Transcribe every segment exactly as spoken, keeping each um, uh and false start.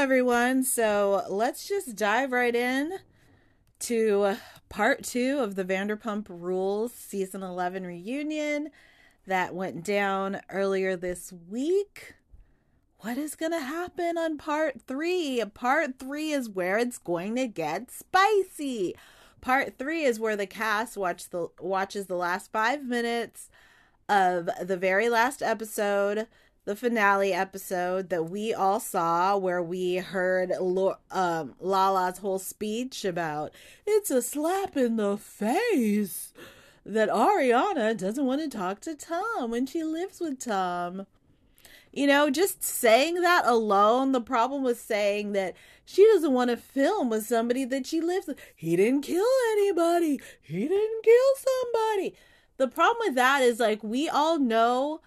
everyone. So let's just dive right in to part two of the Vanderpump Rules season eleven reunion that went down earlier this week. What is going to happen on part three? Part three is where it's going to get spicy. Part three is where the cast watch the, watches the last five minutes of the very last episode, the finale episode that we all saw, where we heard um, Lala's whole speech about it's a slap in the face that Ariana doesn't want to talk to Tom when she lives with Tom. You know, just saying that alone, the problem with saying that she doesn't want to film with somebody that she lives with. He didn't kill anybody. He didn't kill somebody. The problem with that is, like, we all know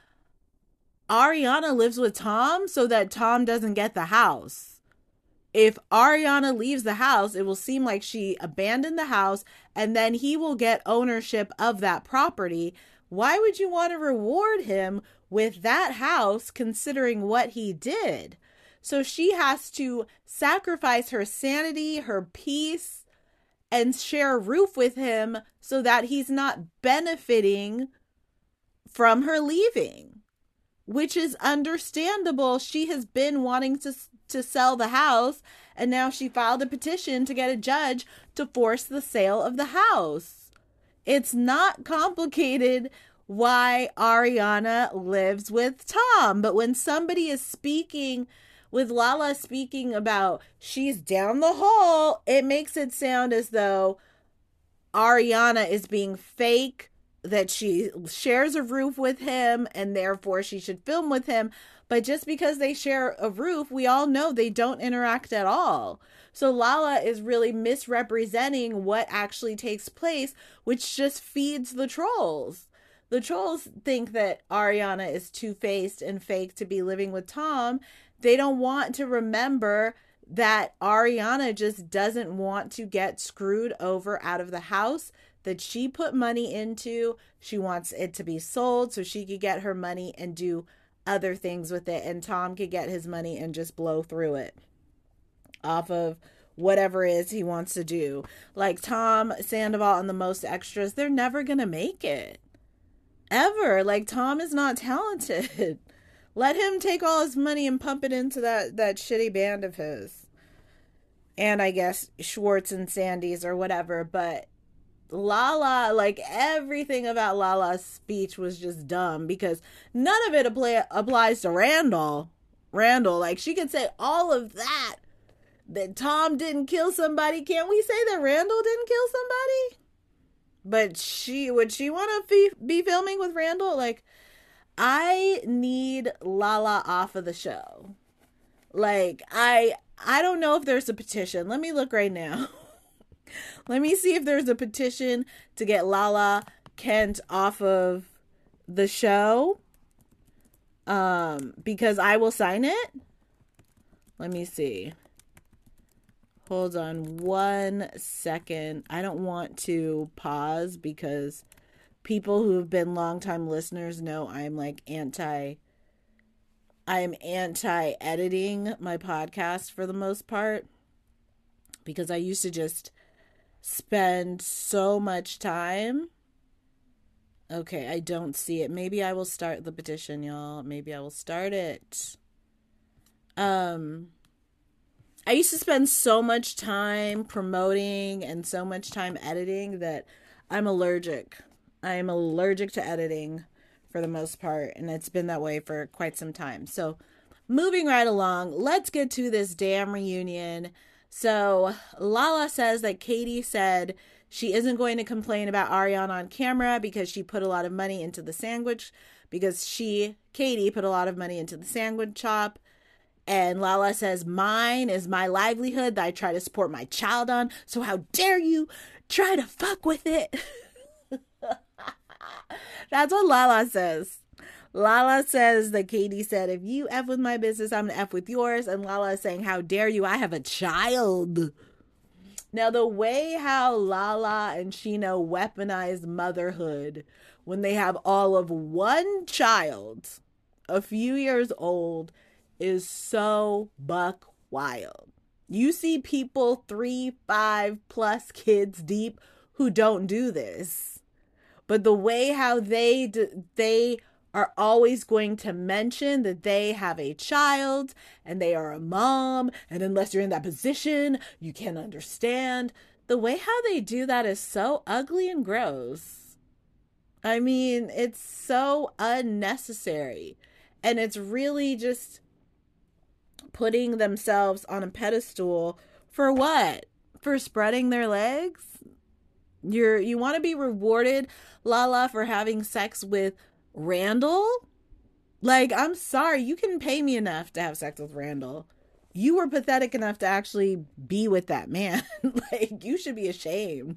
Ariana lives with Tom so that Tom doesn't get the house. If Ariana leaves the house, it will seem like she abandoned the house and then he will get ownership of that property. Why would you want to reward him with that house considering what he did? So she has to sacrifice her sanity, her peace, and share a roof with him so that he's not benefiting from her leaving, which is understandable. She has been wanting to to sell the house, and now she filed a petition to get a judge to force the sale of the house. It's not complicated why Ariana lives with Tom, but when somebody is speaking, with Lala speaking about she's down the hall, it makes it sound as though Ariana is being fake, that she shares a roof with him and therefore she should film with him. But just because they share a roof, we all know they don't interact at all. So Lala is really misrepresenting what actually takes place, which just feeds the trolls. The trolls think that Ariana is two-faced and fake to be living with Tom. They don't want to remember that Ariana just doesn't want to get screwed over out of the house that she put money into. She wants it to be sold so she could get her money and do other things with it, and Tom could get his money and just blow through it off of whatever it is he wants to do. Like Tom Sandoval and the Most Extras, they're never gonna make it. Ever. Like, Tom is not talented. Let him take all his money and pump it into that, that shitty band of his. And I guess Schwartz and Sandy's or whatever, but Lala, like, everything about Lala's speech was just dumb because none of it apply, applies to Randall. Randall, like, she could say all of that, that Tom didn't kill somebody. Can't we say that Randall didn't kill somebody? But she, would she want to be, be filming with Randall? Like, I need Lala off of the show. Like, I, I don't know if there's a petition. Let me look right now. Let me see if there's a petition to get Lala Kent off of the show. Um, because I will sign it. Let me see. Hold on one second. I don't want to pause because people who have been longtime listeners know I'm like anti, I'm anti-editing my podcast for the most part. Because I used to just spend so much time. Okay, I don't see it. Maybe I will start the petition, y'all. Maybe I will start it. Um, I used to spend so much time promoting and so much time editing that I'm allergic. I am allergic to editing for the most part, and it's been that way for quite some time. So, moving right along, let's get to this damn reunion. So Lala says that Katie said she isn't going to complain about Ariana on camera because she put a lot of money into the sandwich, because she, Katie, put a lot of money into the sandwich shop. And Lala says, mine is my livelihood that I try to support my child on. So how dare you try to fuck with it? That's what Lala says. Lala says that Katie said, if you F with my business, I'm going to F with yours. And Lala is saying, how dare you? I have a child. Now, the way how Lala and Shino weaponize motherhood when they have all of one child, a few years old, is so buck wild. You see people three, five plus kids deep who don't do this. But the way how they they are always going to mention that they have a child and they are a mom, and unless you're in that position, you can't understand. The way how they do that is so ugly and gross. I mean, it's so unnecessary. And it's really just putting themselves on a pedestal for what? For spreading their legs? You're you want to be rewarded, Lala, for having sex with Randall? Like, I'm sorry, you can pay me enough to have sex with Randall. You were pathetic enough to actually be with that man. Like, you should be ashamed.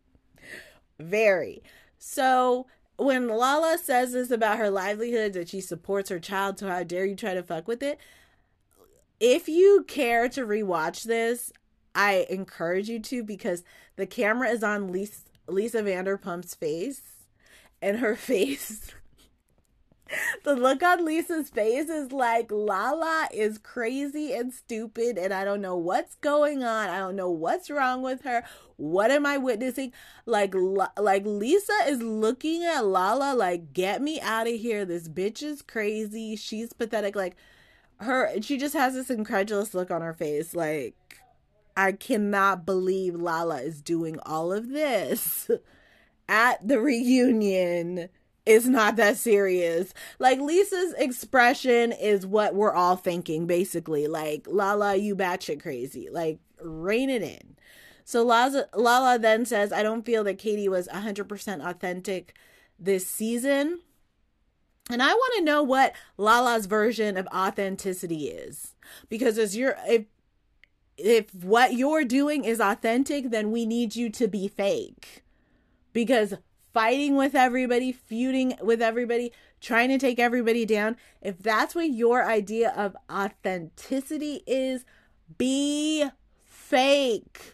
Very. So when Lala says this about her livelihood, that she supports her child, so how dare you try to fuck with it? If you care to rewatch this, I encourage you to, because the camera is on Lisa, Lisa Vanderpump's face, and her face, the look on Lisa's face is like, Lala is crazy and stupid, and I don't know what's going on. I don't know what's wrong with her. What am I witnessing? Like, like Lisa is looking at Lala like, get me out of here. This bitch is crazy. She's pathetic. Like, her, she just has this incredulous look on her face. Like, I cannot believe Lala is doing all of this at the reunion. It's not that serious. Like, Lisa's expression is what we're all thinking, basically. Like, Lala, you batshit crazy. Like, rein it in. So Lala, Lala then says, I don't feel that Katie was one hundred percent authentic this season. And I want to know what Lala's version of authenticity is. Because as you're, if, if what you're doing is authentic, then we need you to be fake. Because fighting with everybody, feuding with everybody, trying to take everybody down, if that's what your idea of authenticity is, be fake.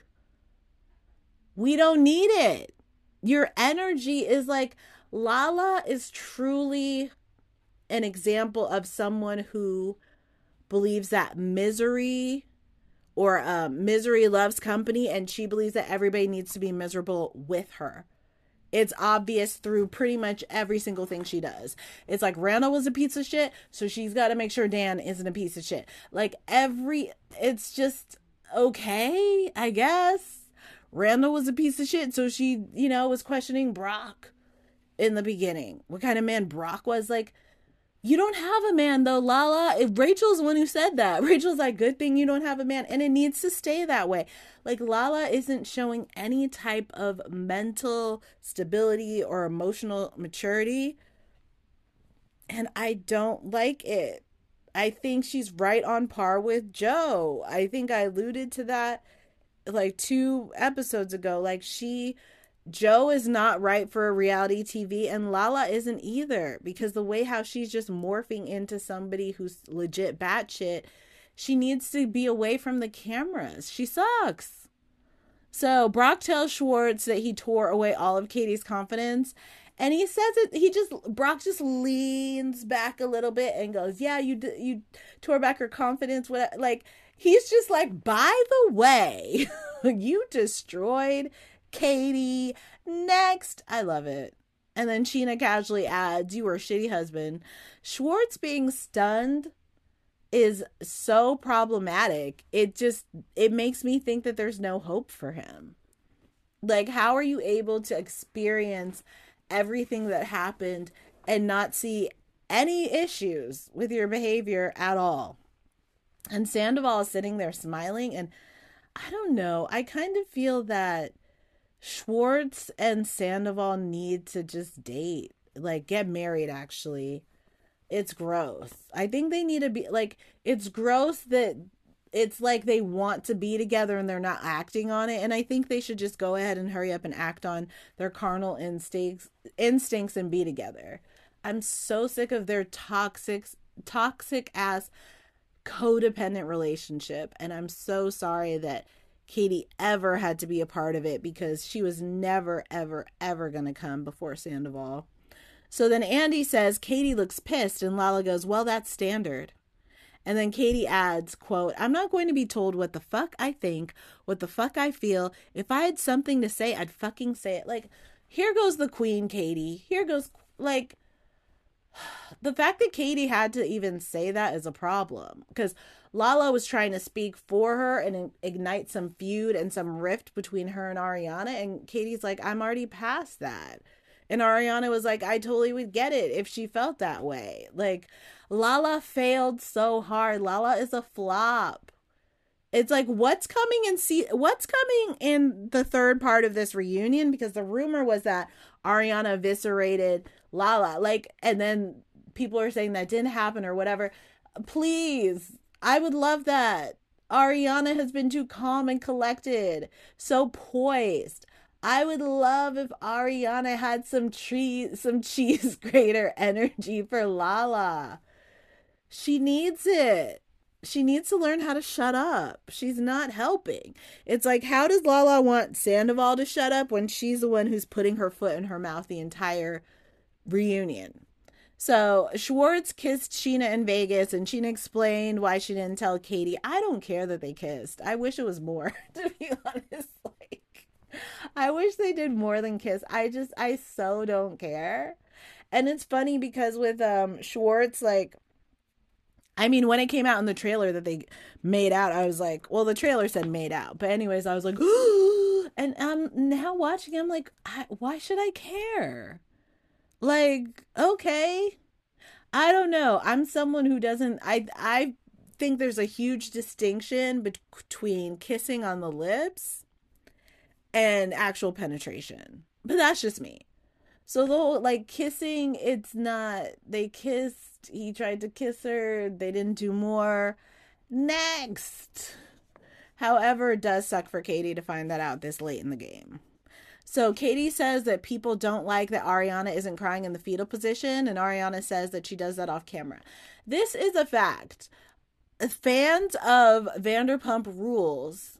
We don't need it. Your energy is like, Lala is truly an example of someone who believes that misery or um, misery loves company, and she believes that everybody needs to be miserable with her. It's obvious through pretty much every single thing she does. It's like, Randall was a piece of shit, so she's got to make sure Dan isn't a piece of shit. Like, every, it's just, okay, I guess. Randall was a piece of shit, so she, you know, was questioning Brock in the beginning. What kind of man Brock was. Like, you don't have a man, though, Lala. If Rachel's the one who said that. Rachel's like, good thing you don't have a man. And it needs to stay that way. Like, Lala isn't showing any type of mental stability or emotional maturity. And I don't like it. I think she's right on par with Joe. I think I alluded to that like two episodes ago. Like, she... Joe is not right for a reality T V, and Lala isn't either, because the way how she's just morphing into somebody who's legit batshit, she needs to be away from the cameras. She sucks. So Brock tells Schwartz that he tore away all of Katie's confidence, and he says it, he just, Brock just leans back a little bit and goes, yeah, you you tore back her confidence. What, like, he's just like, by the way, you destroyed Katie. Next. I love it. And then Sheena casually adds, you were a shitty husband. Schwartz being stunned is so problematic. It just, it makes me think that there's no hope for him. Like, how are you able to experience everything that happened and not see any issues with your behavior at all? And Sandoval is sitting there smiling, and I don't know, I kind of feel that Schwartz and Sandoval need to just date, like get married. Actually, it's gross. I think they need to be like, it's gross that it's like they want to be together and they're not acting on it. And I think they should just go ahead and hurry up and act on their carnal instincts instincts and be together. I'm so sick of their toxic toxic ass codependent relationship, and I'm so sorry that Katie ever had to be a part of it, because she was never, ever, ever going to come before Sandoval. So then Andy says, Katie looks pissed, and Lala goes, well, that's standard. And then Katie adds, quote, I'm not going to be told what the fuck I think, what the fuck I feel. If I had something to say, I'd fucking say it. Like, here goes the queen, Katie. Here goes, like, the fact that Katie had to even say that is a problem. Because Lala was trying to speak for her and ignite some feud and some rift between her and Ariana. And Katie's like, I'm already past that. And Ariana was like, I totally would get it if she felt that way. Like, Lala failed so hard. Lala is a flop. It's like, what's coming in see what's coming in the third part of this reunion? Because the rumor was that Ariana eviscerated Lala. Like, and then people are saying that didn't happen or whatever. Please, I would love that. Ariana has been too calm and collected, so poised. I would love if Ariana had some tree, some cheese grater energy for Lala. She needs it. She needs to learn how to shut up. She's not helping. It's like, how does Lala want Sandoval to shut up when she's the one who's putting her foot in her mouth the entire reunion? So Schwartz kissed Scheana in Vegas, and Scheana explained why she didn't tell Katie. I don't care that they kissed. I wish it was more, to be honest. Like, I wish they did more than kiss. I just, I so don't care. And it's funny because with um Schwartz, like, I mean, when it came out in the trailer that they made out, I was like, well, the trailer said made out. But anyways, I was like, and um, now watching, I'm like, I, why should I care? Like, okay. I don't know. I'm someone who doesn't, I, I think there's a huge distinction between kissing on the lips and actual penetration. But that's just me. So the whole, like, kissing, it's not, they kissed, he tried to kiss her, they didn't do more. Next. However, it does suck for Katie to find that out this late in the game. So Katie says that people don't like that Ariana isn't crying in the fetal position, and Ariana says that she does that off camera. This is a fact. Fans of Vanderpump Rules,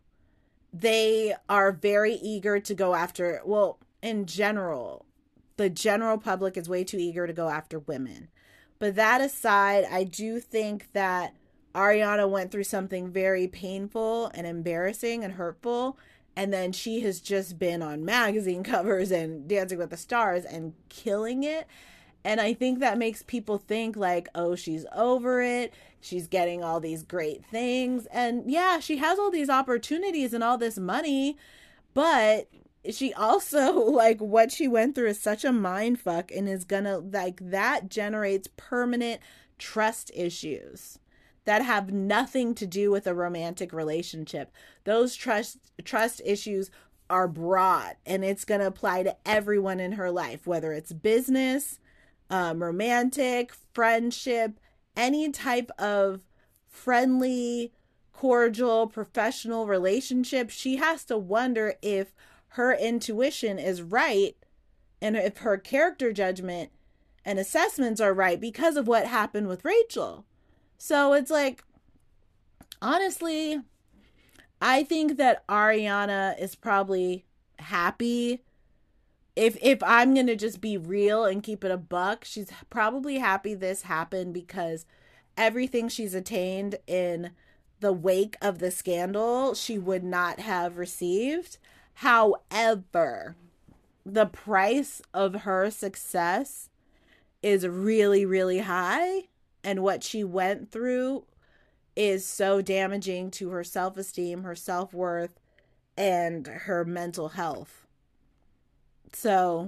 they are very eager to go after, well, in general, the general public is way too eager to go after women. But that aside, I do think that Ariana went through something very painful and embarrassing and hurtful. And then she has just been on magazine covers and Dancing with the Stars and killing it. And I think that makes people think like, oh, she's over it. She's getting all these great things. And yeah, she has all these opportunities and all this money. But she also, like, what she went through is such a mind fuck and is gonna, like, that generates permanent trust issues that have nothing to do with a romantic relationship. Those trust trust issues are broad, and it's going to apply to everyone in her life, whether it's business, um, romantic, friendship, any type of friendly, cordial, professional relationship. She has to wonder if her intuition is right and if her character judgment and assessments are right because of what happened with Rachel. So it's like, honestly, I think that Ariana is probably happy. If if I'm going to just be real and keep it a buck, she's probably happy this happened because everything she's attained in the wake of the scandal, she would not have received. However, the price of her success is really, really high. And what she went through is so damaging to her self-esteem, her self-worth, and her mental health. So,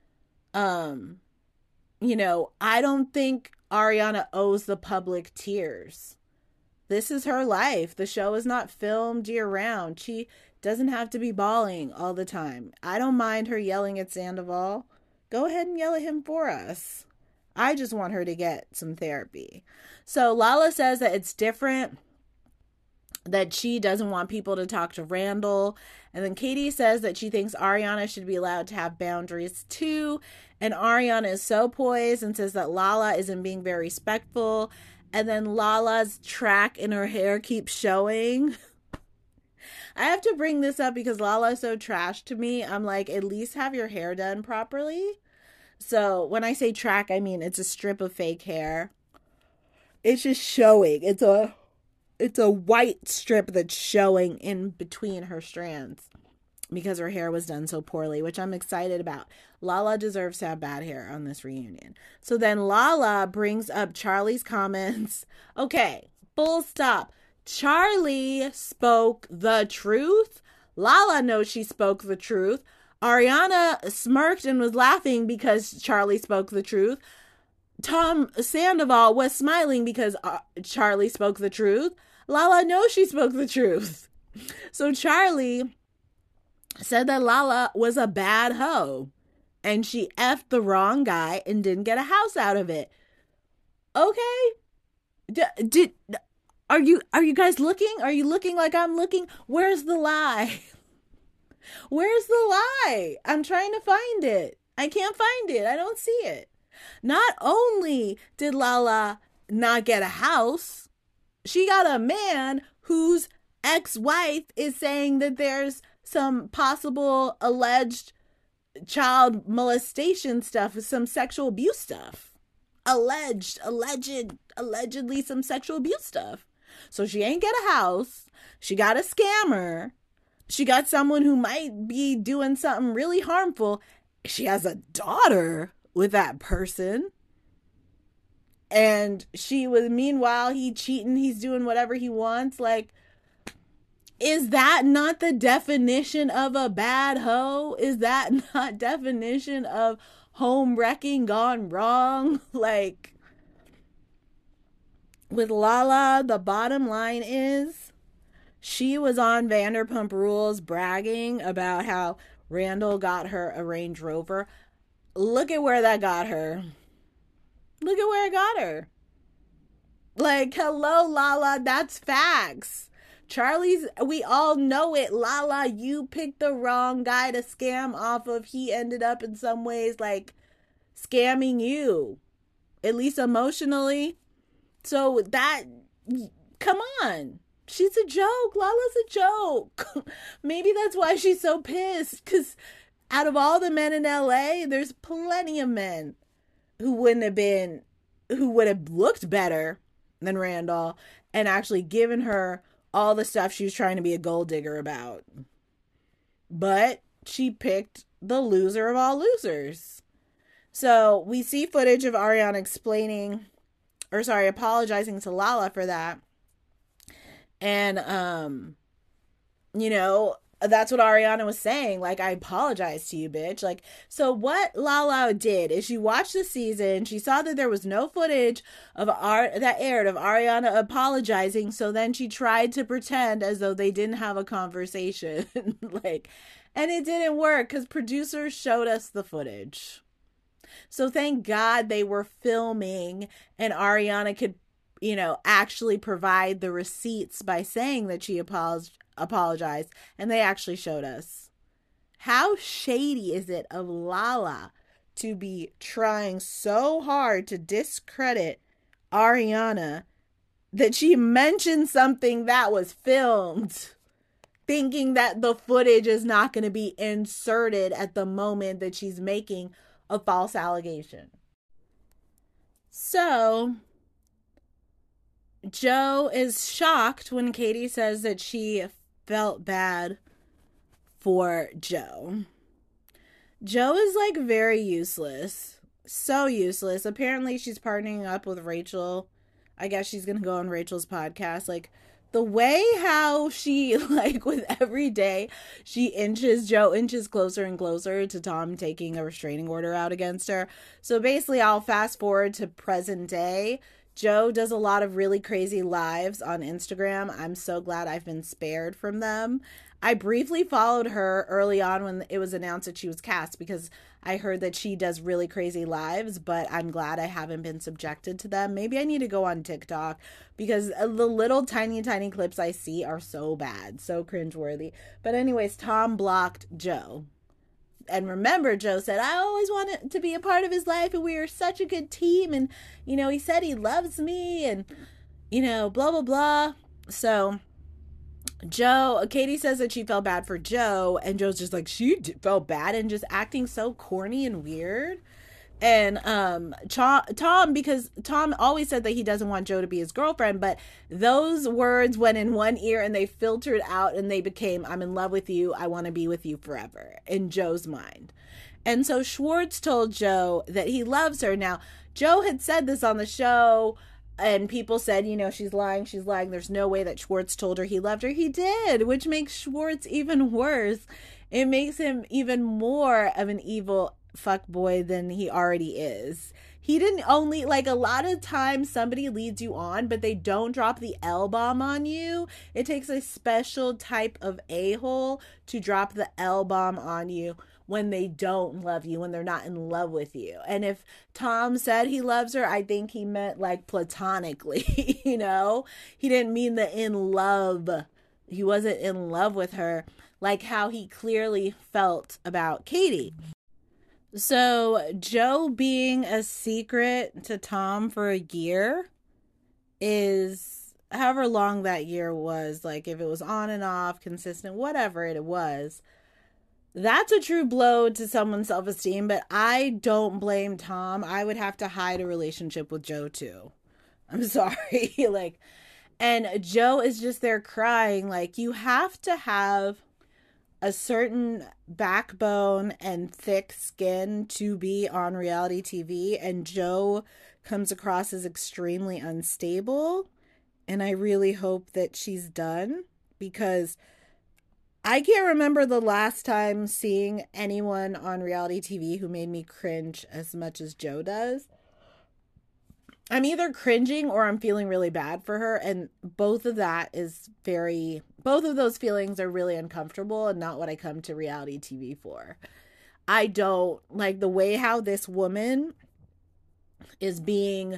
um, you know, I don't think Ariana owes the public tears. This is her life. The show is not filmed year-round. She doesn't have to be bawling all the time. I don't mind her yelling at Sandoval. Go ahead and yell at him for us. I just want her to get some therapy. So Lala says that it's different, that she doesn't want people to talk to Randall. And then Katie says that she thinks Ariana should be allowed to have boundaries too. And Ariana is so poised and says that Lala isn't being very respectful. And then Lala's track in her hair keeps showing. I have to bring this up because Lala is so trash to me. I'm like, at least have your hair done properly. So when I say track, I mean it's a strip of fake hair. It's just showing. It's a it's a white strip that's showing in between her strands because her hair was done so poorly, which I'm excited about. Lala deserves to have bad hair on this reunion. So then Lala brings up Charlie's comments. Okay, full stop. Charlie spoke the truth. Lala knows she spoke the truth. Ariana smirked and was laughing because Charlie spoke the truth. Tom Sandoval was smiling because uh, Charlie spoke the truth. Lala knows she spoke the truth. So Charlie said that Lala was a bad hoe and she effed the wrong guy and didn't get a house out of it. Okay. D- did are you are you guys looking? Are you looking like I'm looking? Where's the lie? Where's the lie? I'm trying to find it. I can't find it. I don't see it. Not only did Lala not get a house, she got a man whose ex-wife is saying that there's some possible alleged child molestation stuff, some sexual abuse stuff. Alleged, alleged, allegedly some sexual abuse stuff. So she ain't get a house. She got a scammer. She got someone who might be doing something really harmful. She has a daughter with that person. And she was, meanwhile, he cheating, he's doing whatever he wants. Like, is that not the definition of a bad hoe? Is that not definition of home wrecking gone wrong? Like, with Lala, the bottom line is she was on Vanderpump Rules bragging about how Randall got her a Range Rover. Look at where that got her. Look at where it got her. Like, hello, Lala, that's facts. Charlie's, we all know it. Lala, you picked the wrong guy to scam off of. He ended up in some ways like scamming you, at least emotionally. So that, come on. She's a joke. Lala's a joke. Maybe that's why she's so pissed. Because out of all the men in L A, there's plenty of men who wouldn't have been, who would have looked better than Randall and actually given her all the stuff she was trying to be a gold digger about. But she picked the loser of all losers. So we see footage of Ariana explaining, or sorry, apologizing to Lala for that. And, um, you know, that's what Ariana was saying. Like, I apologize to you, bitch. Like, so what Lala did is she watched the season. She saw that there was no footage of Ar- that aired of Ariana apologizing. So then she tried to pretend as though they didn't have a conversation. Like, and it didn't work because producers showed us the footage. So thank God they were filming and Ariana could, you know, actually provide the receipts by saying that she apologized. apologized and they actually showed us. How shady is it of Lala to be trying so hard to discredit Ariana that she mentioned something that was filmed, thinking that the footage is not going to be inserted at the moment that she's making a false allegation. So Joe is shocked when Katie says that she felt bad for Joe. Joe is like very useless. So useless. Apparently she's partnering up with Rachel. I guess she's going to go on Rachel's podcast. Like, the way how she, like, with every day, she inches, Joe inches closer and closer to Tom taking a restraining order out against her. So basically, I'll fast forward to present day. Joe does a lot of really crazy lives on Instagram. I'm so glad I've been spared from them. I briefly followed her early on when it was announced that she was cast because I heard that she does really crazy lives, but I'm glad I haven't been subjected to them. Maybe I need to go on TikTok because the little tiny, tiny clips I see are so bad, so cringeworthy. But anyways, Tom blocked Joe. And remember, Joe said, I always wanted to be a part of his life and we are such a good team. And, you know, he said he loves me and, you know, blah, blah, blah. So Joe, Katie says that she felt bad for Joe, and Joe's just like, she felt bad and just acting so corny and weird. And um Cha- Tom, because Tom always said that he doesn't want Joe to be his girlfriend, but those words went in one ear and they filtered out and they became, I'm in love with you, I want to be with you forever, in Joe's mind. And so Schwartz told Joe that he loves her. Now, Joe had said this on the show, and people said, you know, she's lying, she's lying. There's no way that Schwartz told her he loved her. He did, which makes Schwartz even worse. It makes him even more of an evil fuck boy than he already is. He didn't only, like, a lot of times somebody leads you on, but they don't drop the L-bomb on you. It takes a special type of a-hole to drop the L-bomb on you when they don't love you, when they're not in love with you. And if Tom said he loves her, I think he meant like platonically, you know? He didn't mean the in love. He wasn't in love with her like how he clearly felt about Katie. So Joe being a secret to Tom for a year is however long that year was, like if it was on and off, consistent, whatever it was. That's a true blow to someone's self-esteem, but I don't blame Tom. I would have to hide a relationship with Joe too. I'm sorry. like, and Joe is just there crying. Like, you have to have a certain backbone and thick skin to be on reality T V, and Joe comes across as extremely unstable. And I really hope that she's done, because I can't remember the last time seeing anyone on reality T V who made me cringe as much as Joe does. I'm either cringing or I'm feeling really bad for her. And both of that is very, both of those feelings are really uncomfortable and not what I come to reality T V for. I don't like the way how this woman is being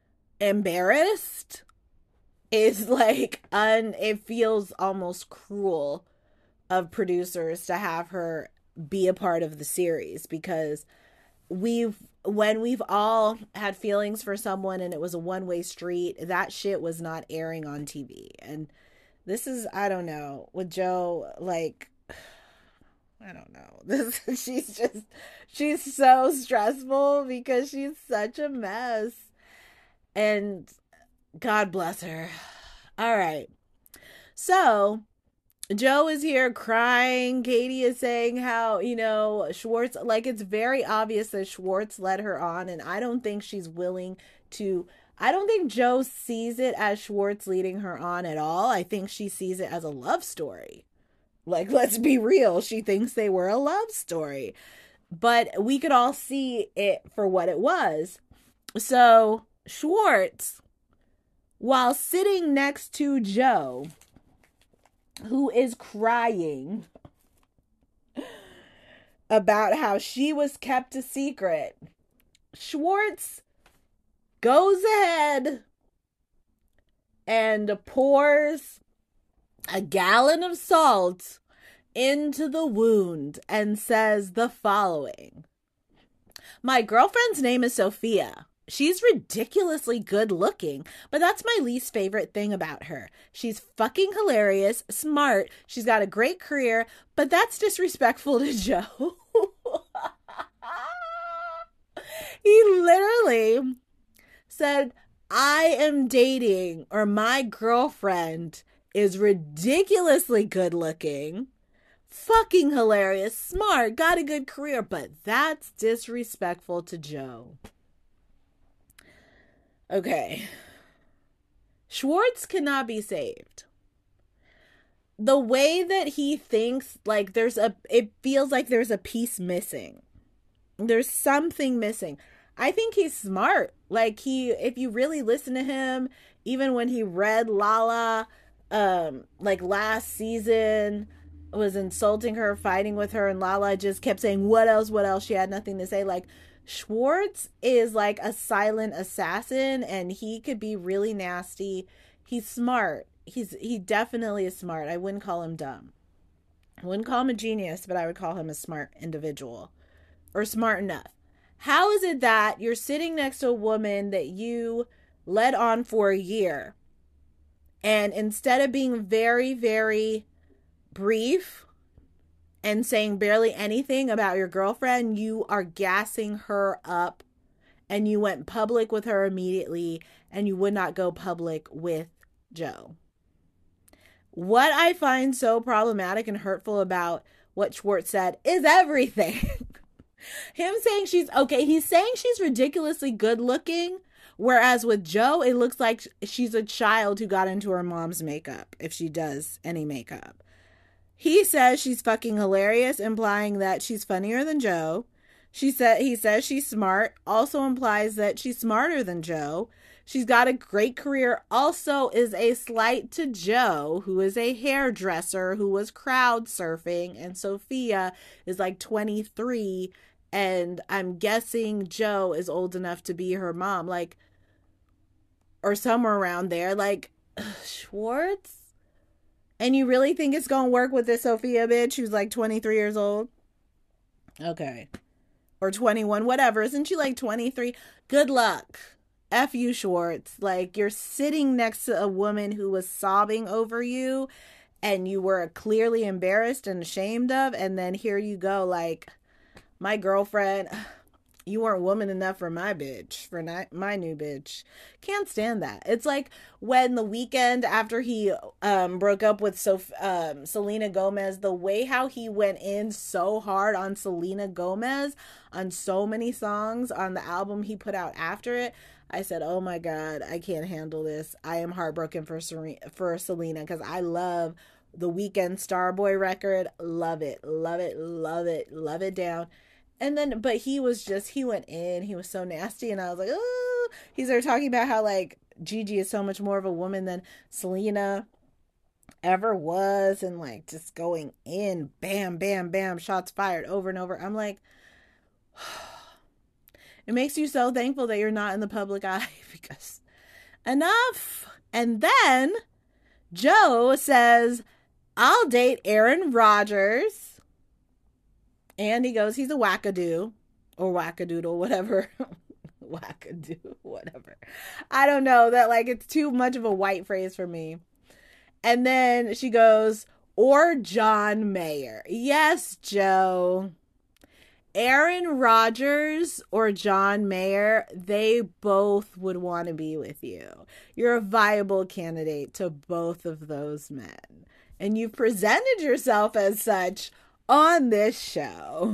embarrassed is like, un, it feels almost cruel of producers to have her be a part of the series, because we've when we've all had feelings for someone and it was a one-way street, that shit was not airing on T V. And this is, I don't know, with Joe, like, I don't know. This she's just she's so stressful because she's such a mess. And God bless her. All right. So Joe is here crying. Katie is saying how, you know, Schwartz, like, it's very obvious that Schwartz led her on, and I don't think she's willing to, I don't think Joe sees it as Schwartz leading her on at all. I think she sees it as a love story. Like, let's be real. She thinks they were a love story. But we could all see it for what it was. So Schwartz, while sitting next to Joe, who is crying about how she was kept a secret, Schwartz goes ahead and pours a gallon of salt into the wound and says the following: "My girlfriend's name is Sophia. She's ridiculously good looking, but that's my least favorite thing about her. She's fucking hilarious, smart, she's got a great career, but that's disrespectful to Joe." He literally said, I am dating, or my girlfriend is ridiculously good looking, fucking hilarious, smart, got a good career, but that's disrespectful to Joe. Okay. Schwartz cannot be saved. The way that he thinks, like, there's a, it feels like there's a piece missing. There's something missing. I think he's smart. Like, he, if you really listen to him, even when he read Lala, um, like last season, was insulting her, fighting with her, and Lala just kept saying, what else, what else? She had nothing to say. Like, Schwartz is like a silent assassin, and he could be really nasty. He's smart. He's he definitely is smart. I wouldn't call him dumb. I wouldn't call him a genius, but I would call him a smart individual, or smart enough. How is it that you're sitting next to a woman that you led on for a year, and instead of being very, very brief and saying barely anything about your girlfriend, you are gassing her up and you went public with her immediately, and you would not go public with Joe. What I find so problematic and hurtful about what Schwartz said is everything. Him saying she's okay, he's saying she's ridiculously good looking, whereas with Joe, it looks like she's a child who got into her mom's makeup, if she does any makeup. He says she's fucking hilarious, implying that she's funnier than Joe. She said he says she's smart, also implies that she's smarter than Joe. She's got a great career, also is a slight to Joe, who is a hairdresser who was crowd surfing, and Sophia is like twenty-three, and I'm guessing Joe is old enough to be her mom, like, or somewhere around there. Like, ugh, Schwartz? And you really think it's gonna work with this Sophia bitch who's like twenty-three years old? Okay. Or twenty-one, whatever. Isn't she like twenty-three? Good luck. F you, Schwartz. Like, you're sitting next to a woman who was sobbing over you and you were clearly embarrassed and ashamed of, and then here you go, like, my girlfriend, you weren't woman enough for my bitch, for not, my new bitch. Can't stand that. It's like when The Weeknd, after he um, broke up with Sof- um, Selena Gomez, the way how he went in so hard on Selena Gomez on so many songs on the album he put out after it, I said, oh my God, I can't handle this. I am heartbroken for Serena, for Selena, because I love The Weeknd Starboy record. Love it, love it, love it, love it down. And then, but he was just, he went in, he was so nasty, and I was like, oh, he started talking about how, like, Gigi is so much more of a woman than Selena ever was, and, like, just going in, bam, bam, bam, shots fired over and over. I'm like, it makes you so thankful that you're not in the public eye, because enough. And then Joe says, I'll date Aaron Rodgers. And he goes, he's a wackadoo or wackadoodle, whatever. Wackadoo, whatever. I don't know, that, like, it's too much of a white phrase for me. And then she goes, or John Mayer. Yes, Joe. Aaron Rodgers or John Mayer, they both would want to be with you. You're a viable candidate to both of those men. And you've presented yourself as such on this show.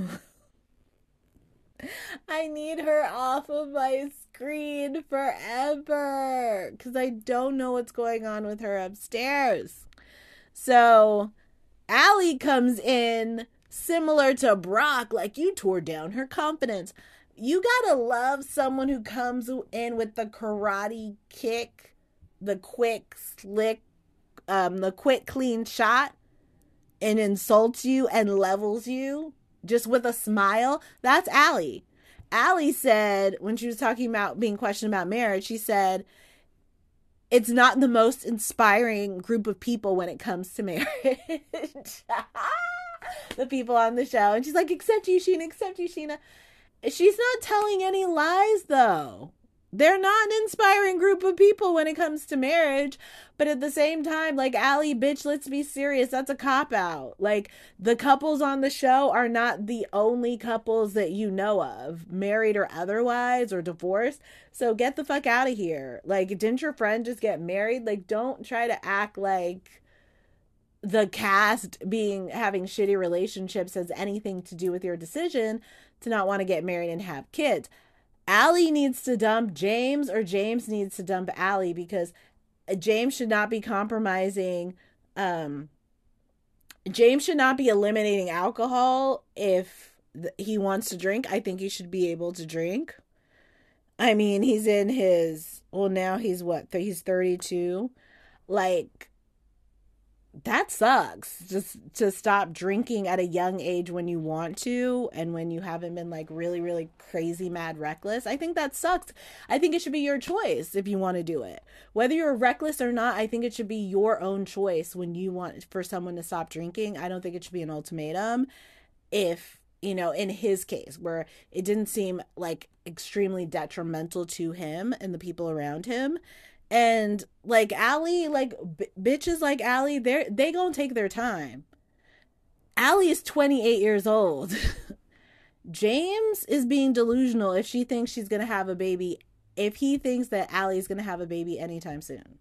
I need her off of my screen forever because I don't know what's going on with her upstairs. So Allie comes in similar to Brock, like, you tore down her confidence. You gotta love someone who comes in with the karate kick, the quick, slick, um, the quick, clean shot, and insults you and levels you just with a smile. That's Allie. Allie said, when she was talking about being questioned about marriage, she said, it's not the most inspiring group of people when it comes to marriage. The people on the show. And she's like, except you, Sheena, except you, Sheena. She's not telling any lies, though. They're not an inspiring group of people when it comes to marriage. But at the same time, like, Allie, bitch, let's be serious. That's a cop-out. Like, the couples on the show are not the only couples that you know of, married or otherwise, or divorced. So get the fuck out of here. Like, didn't your friend just get married? Like, don't try to act like the cast being having shitty relationships has anything to do with your decision to not want to get married and have kids. Allie needs to dump James, or James needs to dump Allie, because James should not be compromising. Um, James should not be eliminating alcohol if th- he wants to drink. I think he should be able to drink. I mean, he's in his, well, now he's what? He's thirty-two. Like, that sucks, just to stop drinking at a young age when you want to and when you haven't been, like, really, really crazy, mad, reckless. I think that sucks. I think it should be your choice if you want to do it. Whether you're reckless or not, I think it should be your own choice when you want for someone to stop drinking. I don't think it should be an ultimatum. If, you know, in his case, where it didn't seem, like, extremely detrimental to him and the people around him. And, like, Allie, like, b- bitches like Allie, they're, they gonna take their time. Allie is twenty-eight years old. James is being delusional if she thinks she's going to have a baby, if he thinks that Allie's going to have a baby anytime soon.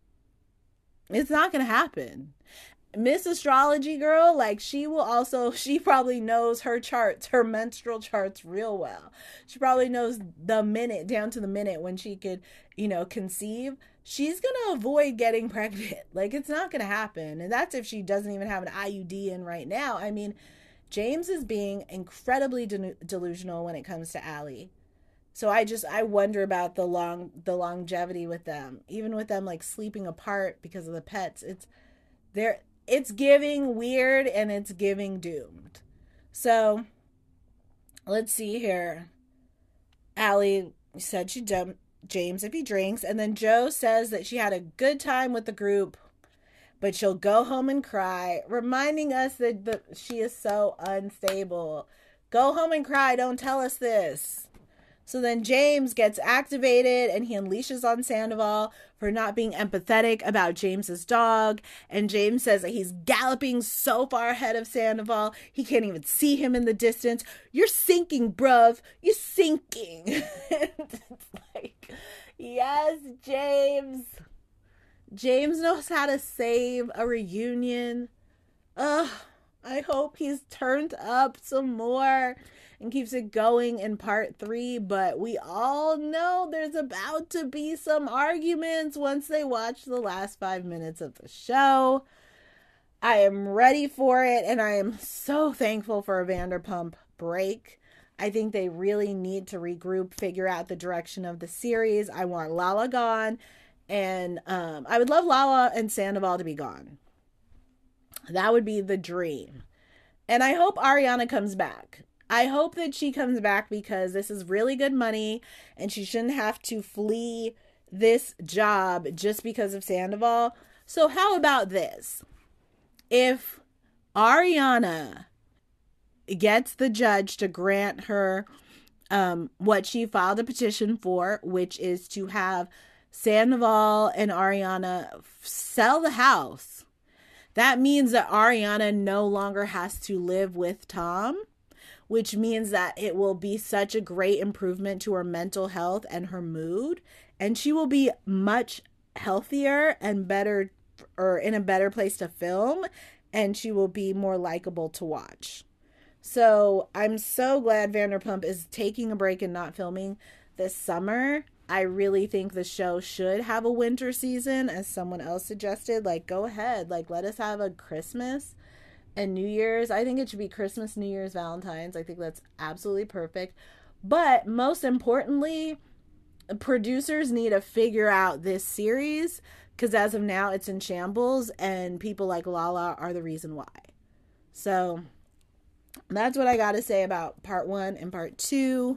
It's not going to happen. Miss Astrology Girl, like, she will also, she probably knows her charts, her menstrual charts real well. She probably knows the minute, down to the minute when she could, you know, conceive. She's going to avoid getting pregnant. Like, it's not going to happen. And that's if she doesn't even have an I U D in right now. I mean, James is being incredibly de- delusional when it comes to Allie. So I just, I wonder about the long, the longevity with them. Even with them, like, sleeping apart because of the pets. It's, they're, it's giving weird and it's giving doomed. So, let's see here. Allie said she dumped James if he drinks. And then Joe says that she had a good time with the group, but she'll go home and cry, reminding us that the, she is so unstable. Go home and cry. Don't tell us this. So then James gets activated and he unleashes on Sandoval for not being empathetic about James's dog. And James says that he's galloping so far ahead of Sandoval, he can't even see him in the distance. You're sinking, bruv. You're sinking. It's like, yes, James. James knows how to save a reunion. Ugh, I hope he's turned up some more and keeps it going in part three, but we all know there's about to be some arguments once they watch the last five minutes of the show. I am ready for it, and I am so thankful for a Vanderpump break. I think they really need to regroup, figure out the direction of the series. I want Lala gone, and um, I would love Lala and Sandoval to be gone. That would be the dream. And I hope Ariana comes back. I hope that she comes back because this is really good money and she shouldn't have to flee this job just because of Sandoval. So how about this? If Ariana gets the judge to grant her um, what she filed a petition for, which is to have Sandoval and Ariana sell the house, that means that Ariana no longer has to live with Tom, which means that it will be such a great improvement to her mental health and her mood. And she will be much healthier and better, or in a better place to film. And she will be more likable to watch. So I'm so glad Vanderpump is taking a break and not filming this summer. I really think the show should have a winter season, as someone else suggested. Like, go ahead. Like, let us have a Christmas and New Year's. I think it should be Christmas, New Year's, Valentine's. I think that's absolutely perfect. But most importantly, producers need to figure out this series, because as of now, it's in shambles, and people like Lala are the reason why. So that's what I got to say about part one and part two.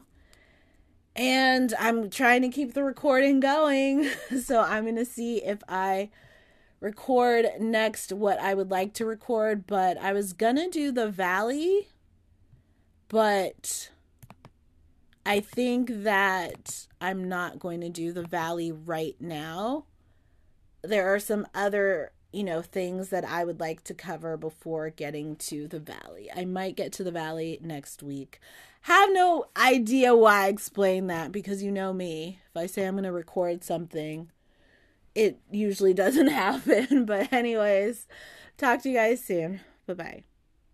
And I'm trying to keep the recording going. So I'm going to see if I record next what I would like to record. But I was going to do the Valley. But I think that I'm not going to do the Valley right now. There are some other, you know, things that I would like to cover before getting to the Valley. I might get to the Valley next week. Have no idea why I explain that, because you know me. If I say I'm going to record something, it usually doesn't happen. But anyways, talk to you guys soon. Bye-bye.